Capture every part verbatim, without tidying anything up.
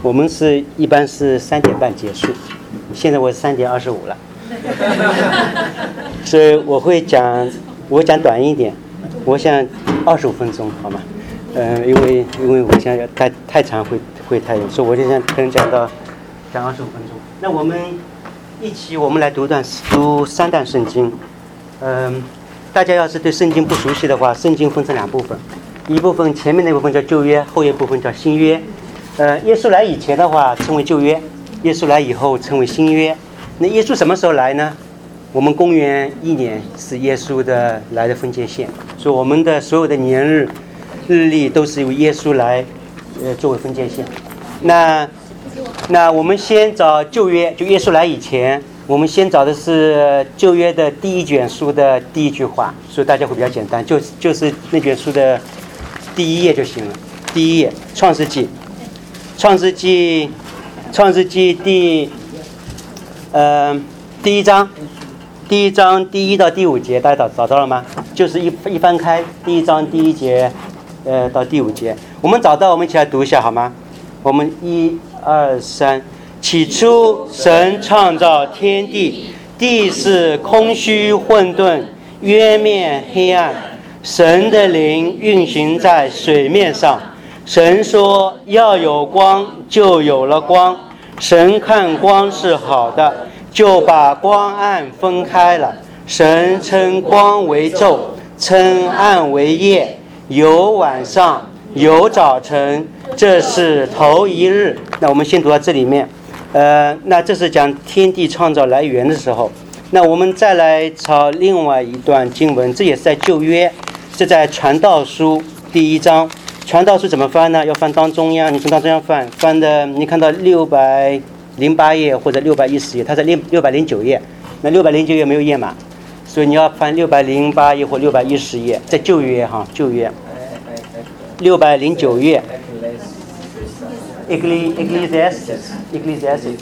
我们是一般是三点半结束，现在我是三点二十五了，所以我会讲，我讲短一点，我想二十五分钟，好吗？嗯、呃，因为因为我想太太长会会太远，所以我就想可能讲到讲二十五分钟。那我们一起我们来读段读三段圣经，嗯、呃，大家要是对圣经不熟悉的话，圣经分成两部分，一部分前面那部分叫旧约，后一部分叫新约。呃，耶稣来以前的话称为旧约，耶稣来以后称为新约。那耶稣什么时候来呢？我们公元一年是耶稣的来的分界线，所以我们的所有的年日日历都是由耶稣来呃作为分界线。那那我们先找旧约，就耶稣来以前，我们先找的是旧约的第一卷书的第一句话，所以大家会比较简单，就就是那卷书的第一页就行了。第一页，创世纪。创世纪，创世纪第，呃，第一章，第一章第一到第五节，大家找找到了吗？就是一一翻开第一章第一节，呃，到第五节，我们找到，我们一起来读一下好吗？我们一二三，起初神创造天地，地是空虚混沌，渊面黑暗，神的灵运行在水面上。神说要有光，就有了光。神看光是好的，就把光暗分开了。神称光为昼，称暗为夜，有晚上，有早晨，这是头一日。那我们先读到这里面，呃，那这是讲天地创造来源的时候。那我们再来抄另外一段经文，这也是在旧约，这在传道书第一章。传道书怎么翻呢？要翻当中央，你从当中央翻，翻的你看到六百零八页或者六百一十页，它在六六百零九页，那六百零九页没有页码，所以你要翻六百零八页或六百一十页，在旧约哈，旧约六百零九页 ，Ecclesiastes Ecclesiastes，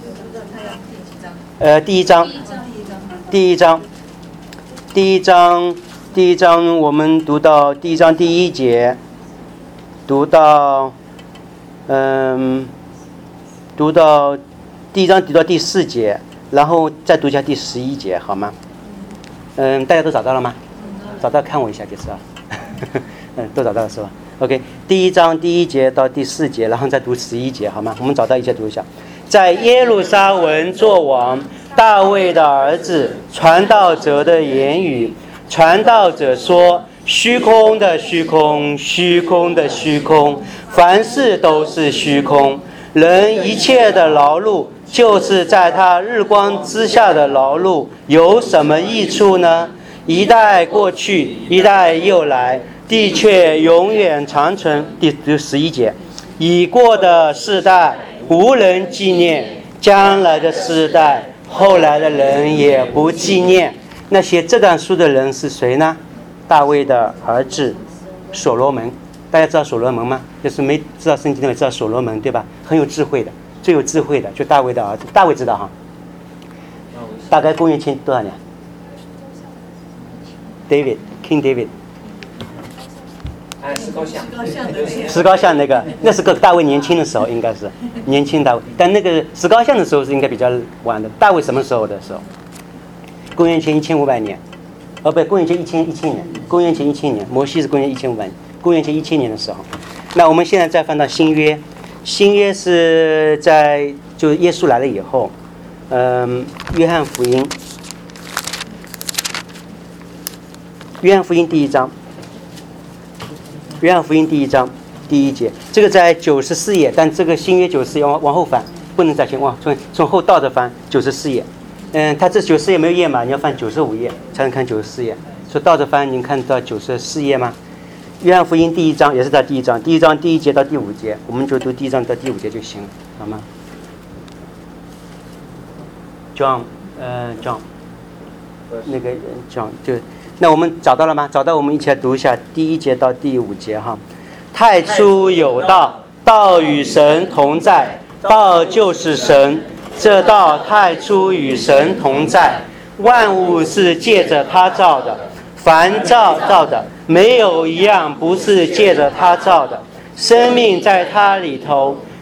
呃，第一章，第一章，第一章，第一章，我们读到第一章第一节。读到，嗯，读到第一章读到第四节，然后再读一下第十一节，好吗？嗯，大家都找到了吗？找到看我一下就是啊。嗯，都找到了是吧 ？OK， 第一章第一节到第四节，然后再读十一节，好吗？我们找到一起读一下。在耶路撒冷作王，大卫的儿子，传道者的言语。传道者说。虚空的虚空，虚空的虚空，凡事都是虚空。人一切的劳碌，就是在他日光之下的劳碌，有什么益处呢？一代过去，一代又来，地却永远长存。第十一节，已过的世代无人纪念，将来的世代，后来的人也不纪念。那写这段书的人是谁呢？大卫的儿子所罗门，大家知道所罗门吗？就是没知道圣经的人知道所罗门对吧？很有智慧的，最有智慧的就大卫的儿子。大卫知道哈？大概公元前多少年 ？David King David。 哎，石膏像。 石膏像那个，那是个大卫年轻的时候，应该是年轻大卫。但那个石膏像的时候是应该比较晚的。大卫什么时候的时候？公元前一千五百年。哦，不，公元前一千一千年，公元前一千年，摩西是公元一千五百年，公元前一千年的时候。那我们现在再翻到新约，新约是在就耶稣来了以后，嗯，约翰福音，约翰福音第一章，约翰福音第一章第一节，这个在九十四页，但这个新约九十四页往往后翻，不能再前往从从后倒着翻九十四页。嗯，它这九十页没有页码，你要翻九十五页才能看九十四页。所以倒着翻，您看到九十四页吗？约翰福音第一章也是在第一章，第一章第一节到第五节，我们就读第一章到第五节就行了，好吗 ？John， 呃 ，John， 那个 John 就，那我们找到了吗？找到，我们一起来读一下第一节到第五节哈。太初有道，道与神同在，道就是神。这道太初与神同在，万物是借着他造的，凡造造的没有一样不是借着他造的。生命在他里头，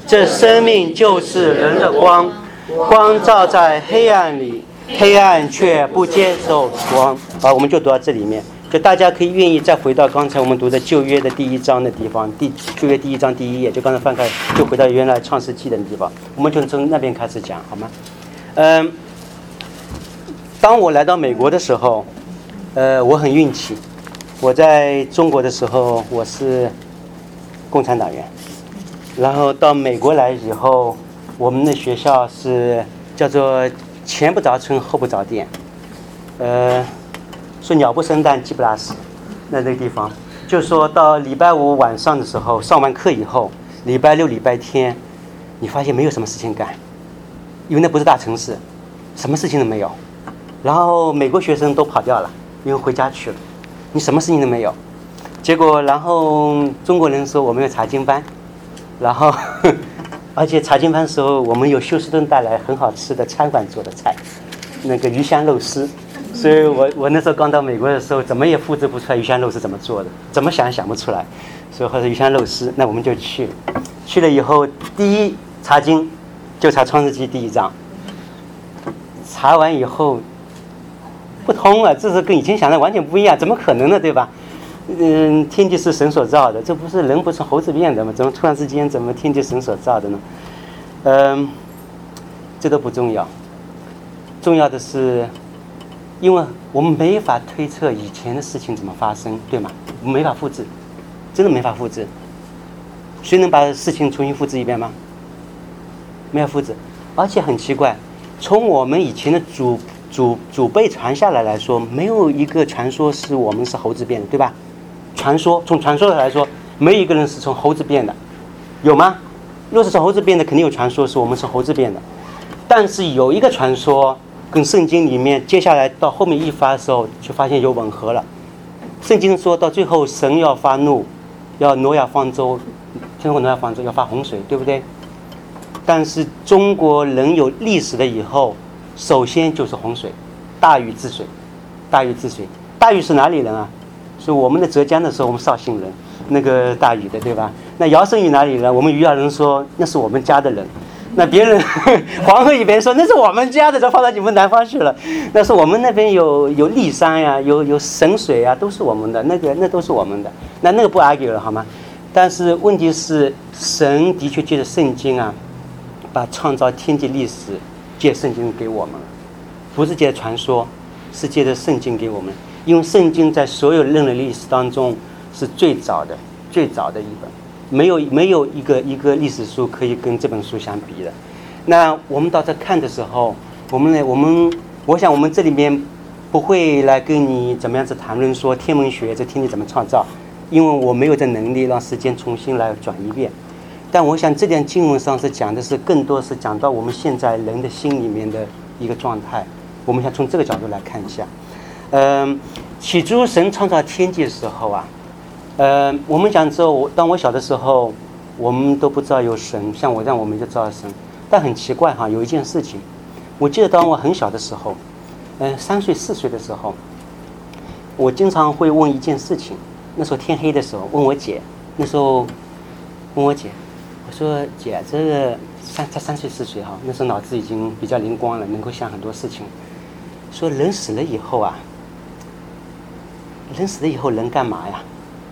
这生命就是人的光，光照在黑暗里，黑暗却不接受光。好，我们就读到这里面，就大家可以愿意再回到刚才我们读的旧约的第一章的地方，第旧约第一章第一页，就刚才翻开，就回到原来创世纪的地方，我们就从那边开始讲，好吗？嗯，当我来到美国的时候，呃，我很运气。我在中国的时候，我是共产党员，然后到美国来以后，我们的学校是叫做前不着村后不着店，呃，说鸟不生蛋鸡不拉屎，那那个地方，就说到礼拜五晚上的时候，上完课以后，礼拜六礼拜天，你发现没有什么事情干，因为那不是大城市，什么事情都没有，然后美国学生都跑掉了，因为回家去了，你什么事情都没有。结果然后中国人说我们有查经班，然后而且查经班的时候我们有休斯顿带来很好吃的餐馆做的菜，那个鱼香肉丝，所以我我那时候刚到美国的时候怎么也复制不出来鱼香肉丝怎么做的，怎么想也想不出来，所以或者鱼香肉丝，那我们就去去了以后，第一查经就查创世纪第一章，查完以后不通啊，这是跟以前想的完全不一样，怎么可能呢，对吧？嗯，天地是神所造的，这不是人不是猴子变的吗？怎么突然之间怎么天地神所造的呢？嗯，这都不重要，重要的是，因为我们没法推测以前的事情怎么发生，对吗？我们没法复制，真的没法复制。谁能把事情重新复制一遍吗？没有复制，而且很奇怪，从我们以前的祖祖祖辈传下来来说，没有一个传说是我们是猴子变的，对吧？传说从传说来说，没有一个人是从猴子变的，有吗？若是从猴子变的，肯定有传说是我们是猴子变的。但是有一个传说跟圣经里面接下来到后面一发的时候，就发现有吻合了。圣经说到最后，神要发怒，要挪亚方舟，听过挪亚方舟要发洪水，对不对？但是中国人有历史了以后，首先就是洪水，大禹治水，大禹治水，大禹是哪里人啊？是我们的浙江的时候，我们绍兴人，那个大禹的，对吧？那尧舜禹哪里人？我们余姚人说那是我们家的人，那别人黄河以北说那是我们家的，就放到你们南方去了。那是我们那边有有骊山呀，有有神水啊，都是我们的，那个那都是我们的，那那个不 argue 了好吗？但是问题是，神的确借着圣经啊，把创造天地历史借圣经给我们了，不是借传说，是借着圣经给我们。因为圣经在所有人类历史当中是最早的、最早的一本，没有没有一个一个历史书可以跟这本书相比的。那我们到这看的时候，我们呢，我们我想我们这里面不会来跟你怎么样子谈论说天文学这天地怎么创造，因为我没有这能力让时间重新来转一遍。但我想这点经文上是讲的是更多是讲到我们现在人的心里面的一个状态，我们想从这个角度来看一下。嗯，起初神创造天地的时候啊，呃，我们讲之后，当我小的时候，我们都不知道有神，像我这样我们就知道神。但很奇怪哈，有一件事情，我记得当我很小的时候，嗯、呃，三岁四岁的时候，我经常会问一件事情。那时候天黑的时候，问我姐，那时候问我姐，我说姐，这个三才三岁四岁哈，那时候脑子已经比较灵光了，能够想很多事情。说人死了以后啊。人死了以后人干嘛呀？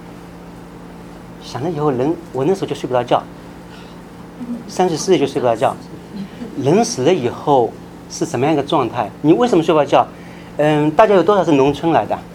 想了以后人，我那时候就睡不着觉，三十四岁就睡不着觉。人死了以后是什么样一个状态？你为什么睡不着觉？嗯，大家有多少是农村来的？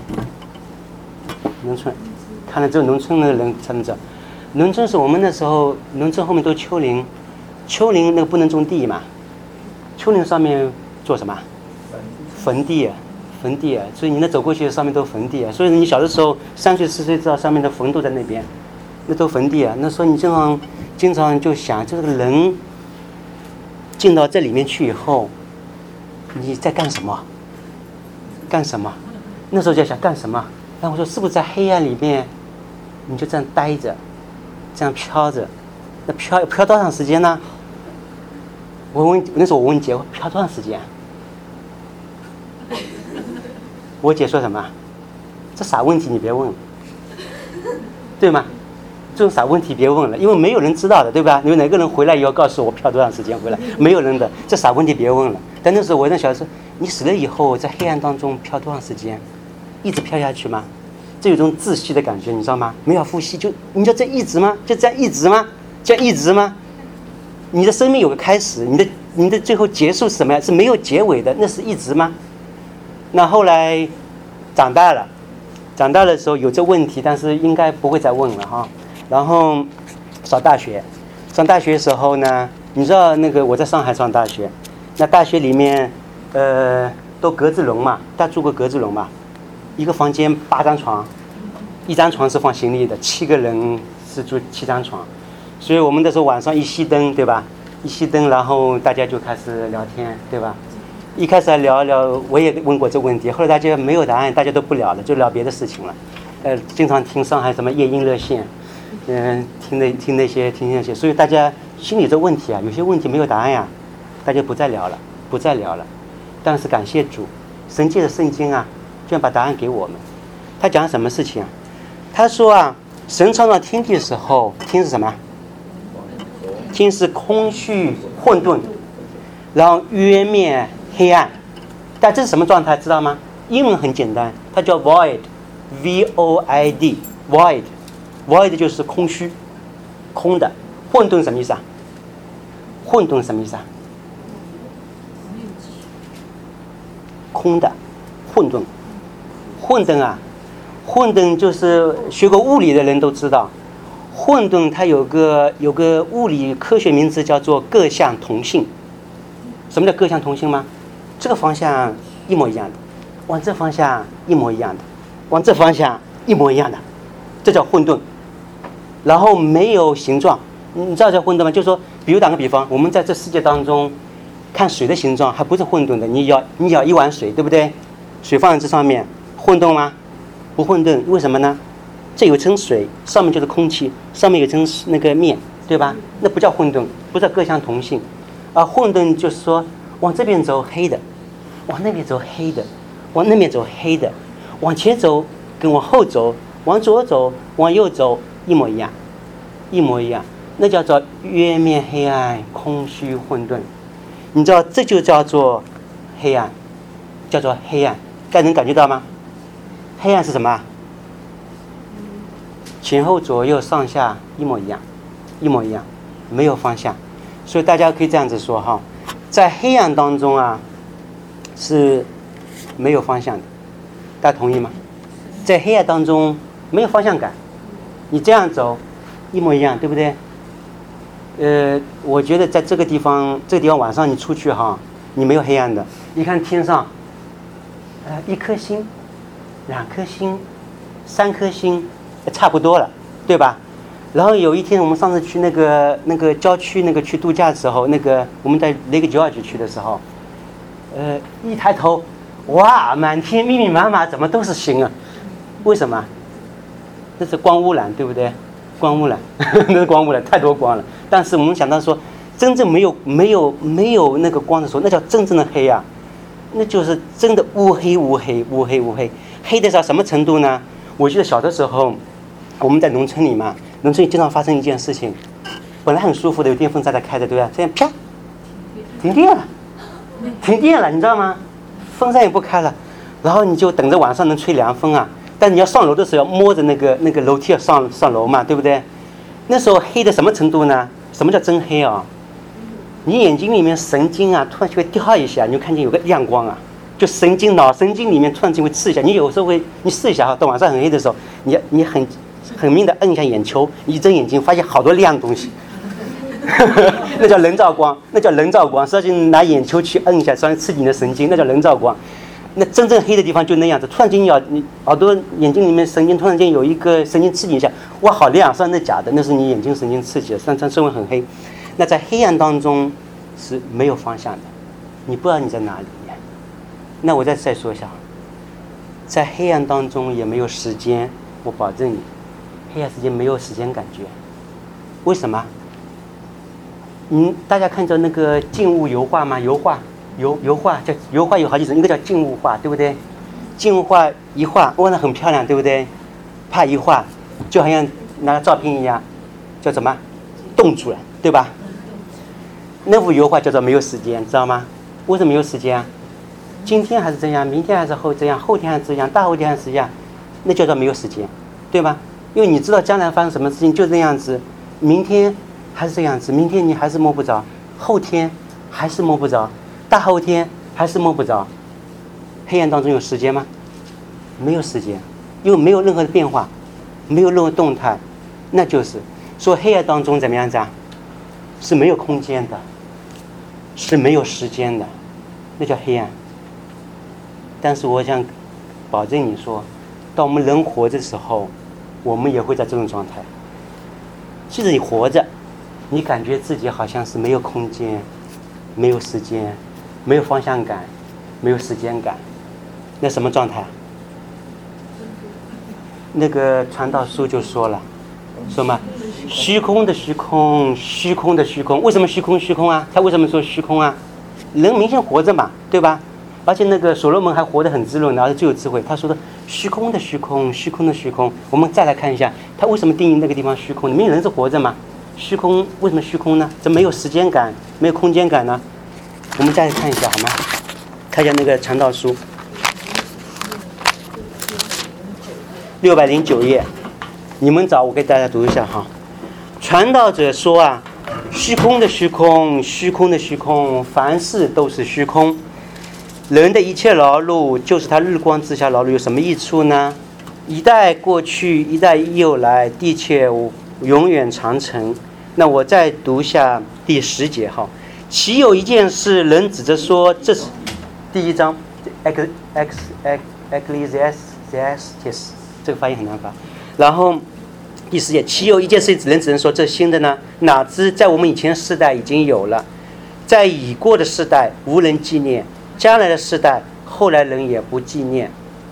农村，看来只有农村的人才能知道。农村是我们那时候，农村后面都是丘陵，丘陵那个不能种地嘛，丘陵上面做什么？坟地。坟地啊，所以你那走过去上面都坟地啊，所以你小的时候三岁四岁知道上面的坟都在那边，那都坟地啊。那时候你经常经常就想，这个人进到这里面去以后，你在干什么？干什么？那时候就想干什么？然后我说是不是在黑暗里面，你就这样待着，这样飘着？那飘飘多长时间呢？我问那时候我问姐，飘多长时间？我姐说什么？这傻问题你别问，对吗？ 这种傻问题别问了，因为没有人知道的，对吧？有哪个人回来以后告诉我飘多长时间回来？没有人的，这傻问题别问了。但那时候我在想说，你死了以后在黑暗当中飘多长时间？一直飘下去吗？这有一种窒息的感觉，你知道吗？没有呼吸，就你就这一直吗？就这样一直吗？这样一直吗？你的生命有个开始，你的你的最后结束是什么呀？是没有结尾的，那是一直吗？那后来长大了，长大的时候有这问题，但是应该不会再问了哈。然后上大学，上大学的时候呢，你知道那个我在上海上大学，那大学里面呃都格子笼嘛，大家住过格子笼嘛？一个房间八张床，一张床是放行李的，七个人是住七张床，所以我们那时候晚上一熄灯，对吧？一熄灯，然后大家就开始聊天，对吧？一开始还聊聊，我也问过这个问题，后来大家没有答案，大家都不聊了，就聊别的事情了。呃，经常听上海什么夜莺热线，嗯、呃，听那听那些听那些，所以大家心里这问题啊，有些问题没有答案呀，大家不再聊了，不再聊了。但是感谢主，神借的圣经啊，居然把答案给我们。他讲什么事情啊？他说啊，神创造天地的时候，天是什么？天是空虚混沌，然后约面黑暗。但这是什么状态知道吗？英文很简单，它叫 void V O I D void void 就是空虚空的。混沌什么意思啊？混沌什么意思啊？空的混沌混沌啊，混沌就是学过物理的人都知道，混沌它有个有个物理科学名词叫做各项同性。什么叫各项同性吗？这个方向一模一样的，往这方向一模一样的，往这方向一模一样的，这叫混沌。然后没有形状，你知道这混沌吗？就是说，比如打个比方，我们在这世界当中看水的形状还不是混沌的，你舀你舀一碗水，对不对？水放在这上面，混沌吗？不混沌，为什么呢？这有层水，上面就是空气，上面有层那个面，对吧？那不叫混沌，不叫各项同性。而混沌就是说，往这边走黑的，往那边走黑的，往那边走黑的，往前走跟往后走，往左走往右走一模一样，一模一样，那叫做约面黑暗，空虚混沌。你知道这就叫做黑暗，叫做黑暗，大家能感觉到吗？黑暗是什么？前后左右上下一模一样，一模一样，没有方向。所以大家可以这样子说哈，在黑暗当中啊是没有方向的，大家同意吗？在黑暗当中没有方向感，你这样走一模一样，对不对？呃，我觉得在这个地方，这个地方晚上你出去哈，你没有黑暗的。你看天上，呃，一颗星，两颗星，三颗星，差不多了，对吧？然后有一天我们上次去那个那个郊区那个去度假的时候，那个我们在 Lake George 去的时候，呃，一抬头，哇，满天密密麻麻，怎么都是星啊？为什么？那是光污染，对不对？光污染，那是光污染，太多光了。但是我们想到说，真正没有没有没有那个光的时候，那叫真正的黑啊，那就是真的乌黑乌黑乌黑乌黑，黑的到什么程度呢？我记得小的时候，我们在农村里嘛，农村里经常发生一件事情，本来很舒服的，有电风扇在开着，对吧？这样啪，停电了，停电了，你知道吗？风扇也不开了，然后你就等着晚上能吹凉风啊。但你要上楼的时候要摸着那个那个楼梯要上上楼嘛，对不对？那时候黑的什么程度呢？什么叫真黑啊？你眼睛里面神经啊突然就会掉一下，你就看见有个亮光啊，就神经脑神经里面突然就会刺一下。你有时候会你试一下哈，到晚上很黑的时候，你你很很明的摁一下眼球，一睁眼睛发现好多亮东西，那叫人造光，那叫人造光，实际上拿眼球去摁一下，稍微刺激你的神经，那叫人造光。那真正黑的地方就那样子，突然间要你耳朵眼睛里面神经突然间有一个神经刺激一下，哇，好亮！实际上那假的，那是你眼睛神经刺激的，实际上周围很黑。那在黑暗当中是没有方向的，你不知道你在哪里。那我再再说一下，在黑暗当中也没有时间，我保证你，黑暗时间没有时间感觉。为什么？嗯，大家看着那个静物油画吗？油画。油油画叫油画有好几种，一个叫静物画，对不对？静物画一画，哇，那很漂亮，对不对？啪一画，就好像拿个照片一样，叫什么？冻住了，对吧？那幅油画叫做没有时间，知道吗？为什么没有时间啊？今天还是这样，明天还是后这样，后天还是这样，大后天还是这样，那叫做没有时间，对吧？因为你知道将来发生什么事情就这样子，明天还是这样子，明天你还是摸不着，后天还是摸不着，大后天还是摸不着。黑暗当中有时间吗？没有时间，因为没有任何的变化，没有任何动态，那就是说黑暗当中怎么样子啊？是没有空间的，是没有时间的，那叫黑暗。但是我想保证你说，当我们人活着的时候，我们也会在这种状态。即使你活着，你感觉自己好像是没有空间，没有时间，没有方向感，没有时间感，那什么状态？那个传道书就说了，说嘛，虚空的虚空，虚空的虚空。为什么虚空虚空啊？他为什么说虚空啊？人明显活着嘛，对吧？而且那个所罗门还活得很滋润，而且最有智慧。他说的虚空的虚空，虚空的虚空。我们再来看一下，他为什么定义那个地方虚空？明明人是活着嘛，虚空为什么虚空呢？怎么没有时间感，没有空间感呢？我们再来看一下好吗？看一下那个传道书，六百零九页，你们找，我给大家读一下哈。传道者说啊，虚空的虚空，虚空的虚空，凡事都是虚空。人的一切劳碌，就是他日光之下劳碌，有什么益处呢？一代过去，一代又来，地却永远长存。那我再读下第十节哈。岂有一件事，人指着说，这是第一章 ，ex ex ex ecclesiastes， 这个发音很难发。然后第十节，岂有一件事，人只能说这新的呢？哪知在我们以前世代已经有了，在已过的世代无人纪念。将来的世代，后来人也不纪念。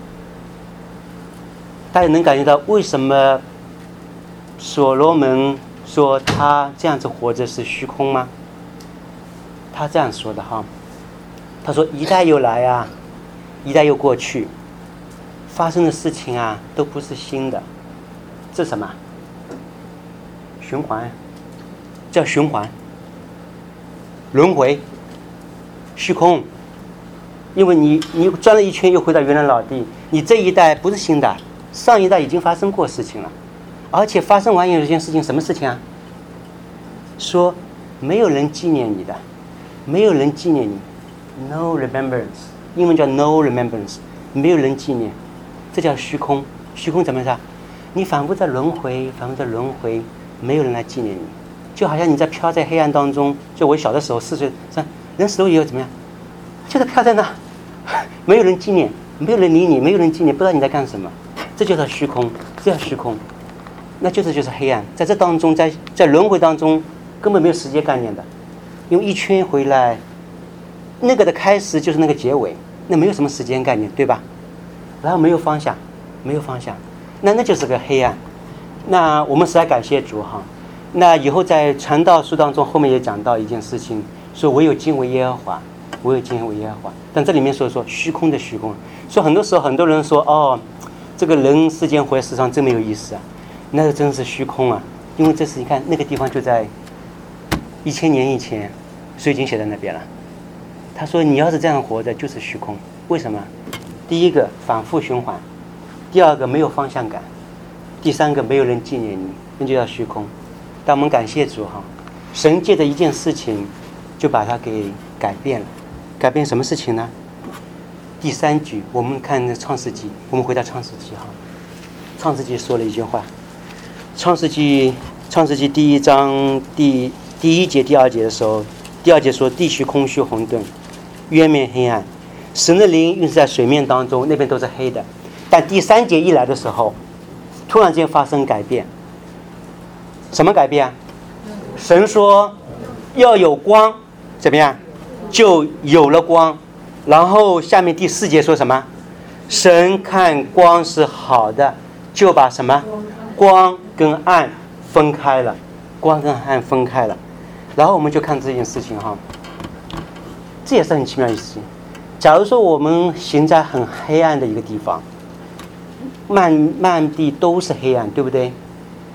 大家能感觉到为什么所罗门说他这样子活着是虚空吗？他这样说的哈，他说一代又来啊，一代又过去，发生的事情啊都不是新的，这是什么？循环，叫循环，轮回，虚空。因为你你转了一圈又回到原来老地，你这一代不是新的，上一代已经发生过事情了，而且发生完有一件事情，什么事情啊？说没有人纪念你的，没有人纪念你 ，no remembrance， 英文叫 no remembrance， 没有人纪念，这叫虚空。虚空怎么样？你反复在轮回，反复在轮回，没有人来纪念你，就好像你在飘在黑暗当中。就我小的时候，四岁，人死了以后怎么样？就在飘在那。没有人纪念，没有人理你，没有人纪念，不知道你在干什么，这就叫虚空，这叫虚空，那就是就是黑暗。在这当中，在在轮回当中，根本没有时间概念的，因为一圈回来，那个的开始就是那个结尾，那没有什么时间概念，对吧？然后没有方向，没有方向，那那就是个黑暗。那我们实在感谢主哈。那以后在传道书当中，后面也讲到一件事情，说唯有敬畏耶和华。我有敬畏耶和华，但这里面说说虚空的虚空，所以很多时候很多人说哦，这个人世间活在世上真没有意思啊，那个真是虚空啊，因为这是你看那个地方就在一千年以前，所以已经写在那边了。他说你要是这样活着就是虚空，为什么？第一个反复循环，第二个没有方向感，第三个没有人纪念你，那就叫虚空。但我们感谢主哈，神借着一件事情就把它给改变了。改变什么事情呢？第三句，我们看创世纪，我们回到创世纪哈。创世纪说了一句话，创世纪创世纪第一章第第一节第二节的时候，第二节说地虚空虚混沌，渊面黑暗，神的灵运行在水面当中，那边都是黑的。但第三节一来的时候，突然间发生改变。什么改变啊？神说要有光，怎么样？就有了光。然后下面第四节说什么？神看光是好的，就把什么光跟暗分开了，光跟暗分开了。然后我们就看这件事情哈，这也是很奇妙的事情。假如说我们行在很黑暗的一个地方，漫漫地都是黑暗，对不对？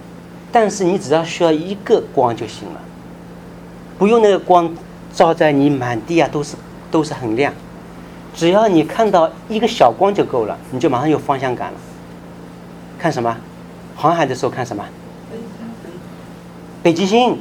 但是你只要需要一个光就行了，不用那个光照在你满地啊都是都是很亮，只要你看到一个小光就够了，你就马上有方向感了。看什么？航海的时候看什么？北极星，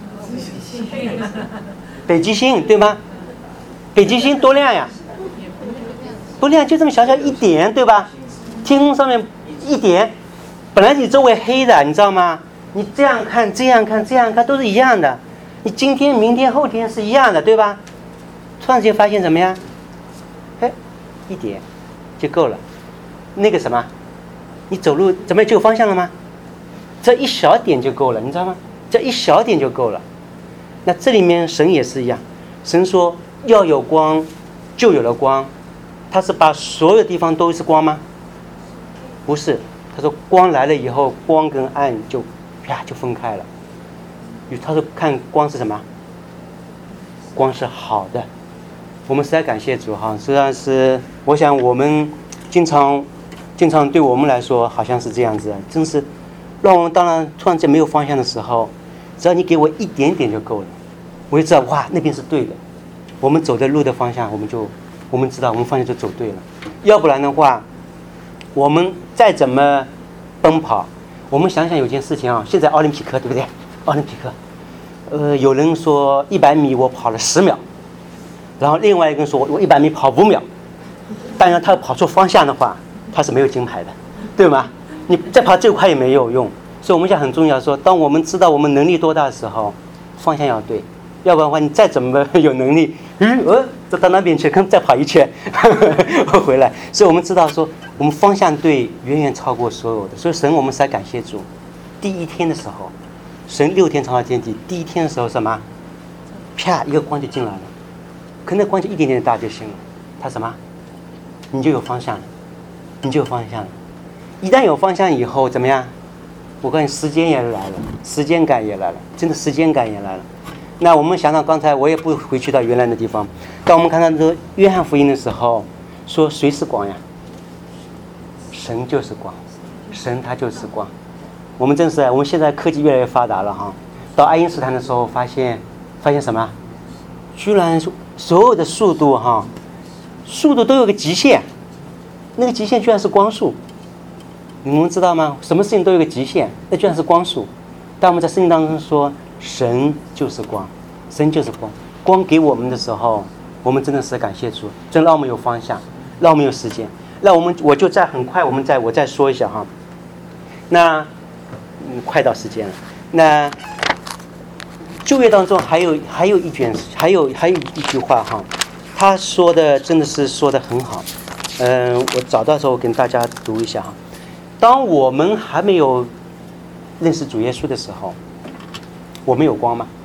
北极星对吗？北极星多亮呀？不亮，就这么小小一点，对吧？天空上面一点，本来你周围黑的，你知道吗？你这样看，这样看，这样看都是一样的。你今天、明天、后天是一样的，对吧？突然间发现怎么样？哎，一点就够了。那个什么，你走路怎么样就有方向了吗？这一小点就够了，你知道吗？这一小点就够了。那这里面神也是一样，神说要有光，就有了光。他是把所有地方都是光吗？不是，他说光来了以后，光跟暗就啪就分开了。他说看光是什么？光是好的。我们实在感谢主哈，实际上是我想我们经常经常对我们来说好像是这样子，真是让我们当然突然间没有方向的时候，只要你给我一点点就够了，我就知道哇那边是对的，我们走的路的方向我们就我们知道我们方向就走对了。要不然的话，我们再怎么奔跑，我们想想有件事情啊，现在奥林匹克对不对？奥林匹克，呃，有人说一百米我跑了十秒，然后另外一个人说我一百米跑五秒，当然他跑错方向的话，他是没有金牌的，对吗？你再跑最快也没有用。所以我们讲很重要说，当我们知道我们能力多大的时候，方向要对，要不然的话你再怎么有能力，嗯呃，走到那边去，看再跑一圈回来。所以我们知道说，我们方向对远远超过所有的。所以神我们实在感谢主。第一天的时候，神六天创造天地，第一天的时候什么？啪一个光就进来了，可那光就一点点大就行了。它什么？你就有方向了，你就有方向了。一旦有方向以后怎么样？我告诉你，时间也来了，时间感也来了，真的时间感也来了。那我们想到刚才我也不回去到原来的地方，当我们看到这个约翰福音的时候，说谁是光呀？神就是光，神他就是光。我们真是，我们现在科技越来越发达了哈。到爱因斯坦的时候，发现发现什么？居然所有的速度哈，速度都有个极限，那个极限居然是光速。你们知道吗？什么事情都有个极限，那居然是光速。但我们在圣经当中说，神就是光，神就是光。光给我们的时候，我们真的是感谢主，真让我们有方向，让我们有时间。那我们我就再很快，我们再我再说一下哈。那嗯，快到时间了。那旧约当中还有还有一卷，还有还有一句话哈，他说的真的是说的很好。嗯、呃，我找到的时候跟大家读一下哈。当我们还没有认识主耶稣的时候，我们有光吗？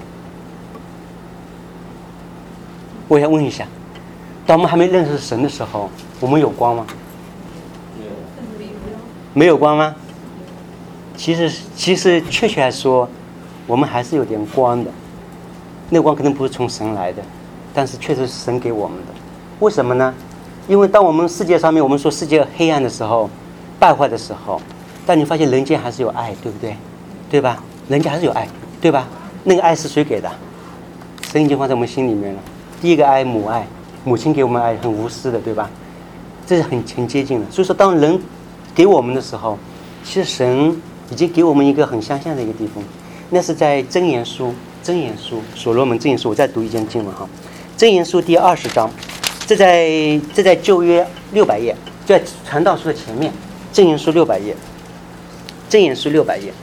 我想问一下，当我们还没认识神的时候，我们有光吗？没有光吗？其实其实确切来说，我们还是有点光的。那个光可能不是从神来的，但是确实是神给我们的。为什么呢？因为当我们世界上面我们说世界黑暗的时候，败坏的时候，但你发现人间还是有爱，对不对？对吧？人间还是有爱，对吧？那个爱是谁给的？神已经放在我们心里面了。第一个爱，母爱，母亲给我们爱，很无私的，对吧？这是很很接近的。所以说，当人给我们的时候，其实神已经给我们一个很相像的一个地方。那是在箴言书，箴言书，所罗门箴言书。我再读一件经文哈，箴言书第二十章，这在这在旧约六百页，就在传道书的前面。箴言书六百页，箴言书六百页，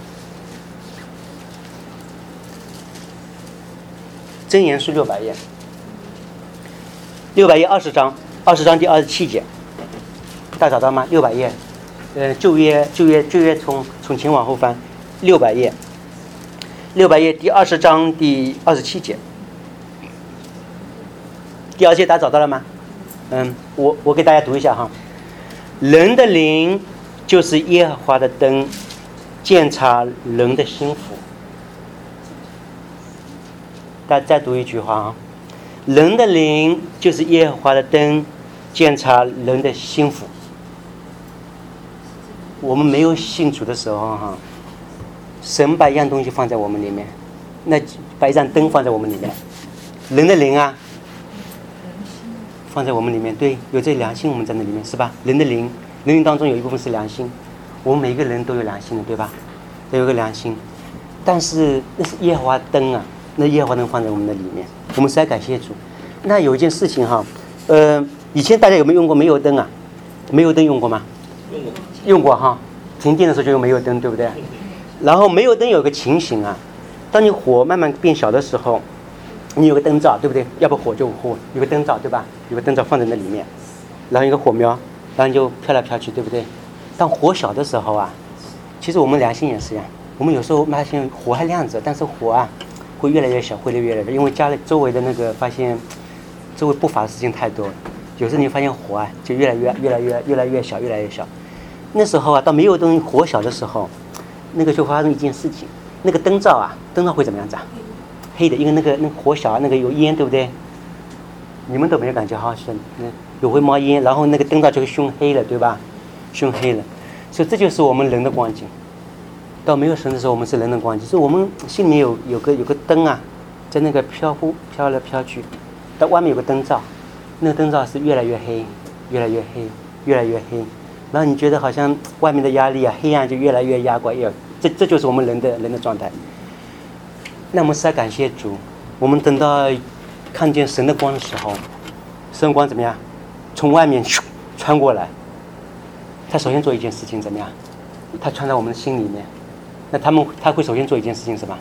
箴言书六百页，六百页二十章，二十章第二十七节，大家找到吗？六百页，呃，旧约旧约旧约从从前往后翻，六百页，六百页第二十章第二十七节，第二节大家找到了吗？嗯，我我给大家读一下哈，人的灵就是耶和华的灯，鉴察人的心腹。大家再读一句话啊，人的灵就是耶和华的灯，鉴察人的心腹。我们没有信主的时候哈， 神把一样东西放在我们里面，那把一盏灯放在我们里面，人的灵啊，放在我们里面，对，有这良心，我们在那里面是吧？人的灵，人灵当中有一部分是良心，我们每一个人都有良心的，对吧？都有个良心，但是那是耶和华灯啊，那耶和华灯放在我们的里面，我们实在感谢主。那有一件事情哈，呃，以前大家有没有用过煤油灯啊？煤油灯用过吗？ 用过， 用过哈。停电的时候就用煤油灯，对不对？然后煤油灯有个情形啊，当你火慢慢变小的时候，你有个灯罩，对不对？要不火就火，有个灯罩，对吧？有个灯罩放在那里面，然后一个火苗，然后你就飘来飘去，对不对？当火小的时候啊，其实我们良心也是一样，我们有时候发现火还亮着，但是火啊会越来越小，会越来越小，因为家里周围的那个发现周围不法的事情太多了，有时候你发现火啊就越来越越来越越来越小，越来越小。那时候啊，到没有东西火小的时候，那个就发生一件事情，那个灯罩啊，灯罩会怎么样子啊？黑的，因为那个那个火小啊，那个有烟，对不对？你们都没有感觉哈，是有会冒烟，然后那个灯罩就会熏黑了，对吧？熏黑了，所以这就是我们人的光景。到没有神的时候，我们是人的光景，所以我们心里面有有个有个灯啊，在那个飘忽飘来飘去，到外面有个灯罩，那个灯罩是越来越黑，越来越黑，越来越黑。然后你觉得好像外面的压力啊，黑暗就越来越压过，越这这就是我们人的人的状态。那我们实在感谢主，我们等到看见神的光的时候，神的光怎么样？从外面咻穿过来，他首先做一件事情怎么样？他穿在我们的心里面。那他们他会首先做一件事情什么？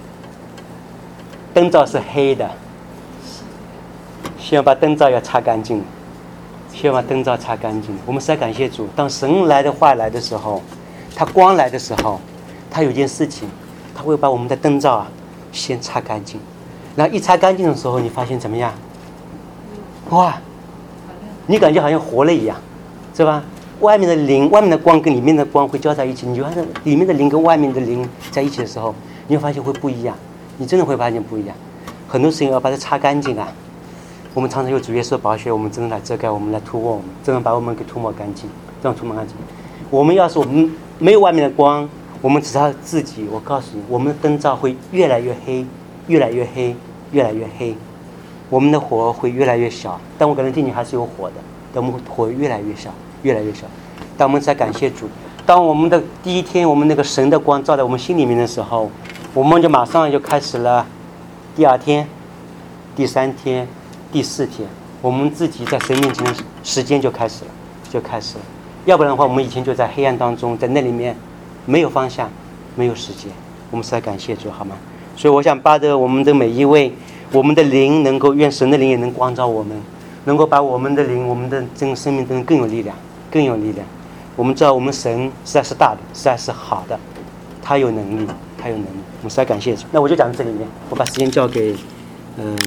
灯罩是黑的，先要把灯罩要擦干净。先把灯罩擦干净。我们实在感谢主，当神来的话来的时候，他光来的时候，他有件事情，他会把我们的灯罩啊先擦干净，然后一擦干净的时候，你发现怎么样？哇，你感觉好像活了一样，是吧？外面的灵，外面的光跟里面的光会交在一起，你就发现里面的灵跟外面的灵在一起的时候，你会发现会不一样，你真的会发现不一样。很多事情要把它擦干净啊。我们常常有主耶稣的宝血，我们真的来遮盖我们，来涂抹我们，真的把我们给涂抹干净，这样涂抹干净。我们要是我们没有外面的光，我们只靠自己，我告诉你，我们的灯罩会越来越黑，越来越黑，越来越黑，我们的火会越来越小。但我可能听你还是有火的，但我们火越来越小，越来越小。但我们才感谢主，当我们的第一天，我们那个神的光照在我们心里面的时候，我们就马上就开始了第二天、第三天。第四天，我们自己在神面前的时间就开始了，就开始了。要不然的话，我们以前就在黑暗当中，在那里面没有方向，没有时间。我们实在感谢主，好吗？所以我想巴得我们的每一位，我们的灵能够，愿神的灵也能光照我们，能够把我们的灵，我们的这个生命灯更有力量，更有力量。我们知道我们神实在是大的，实在是好的，他有能力，他有能力。我们实在感谢主。那我就讲到这里面，我把时间交给嗯。呃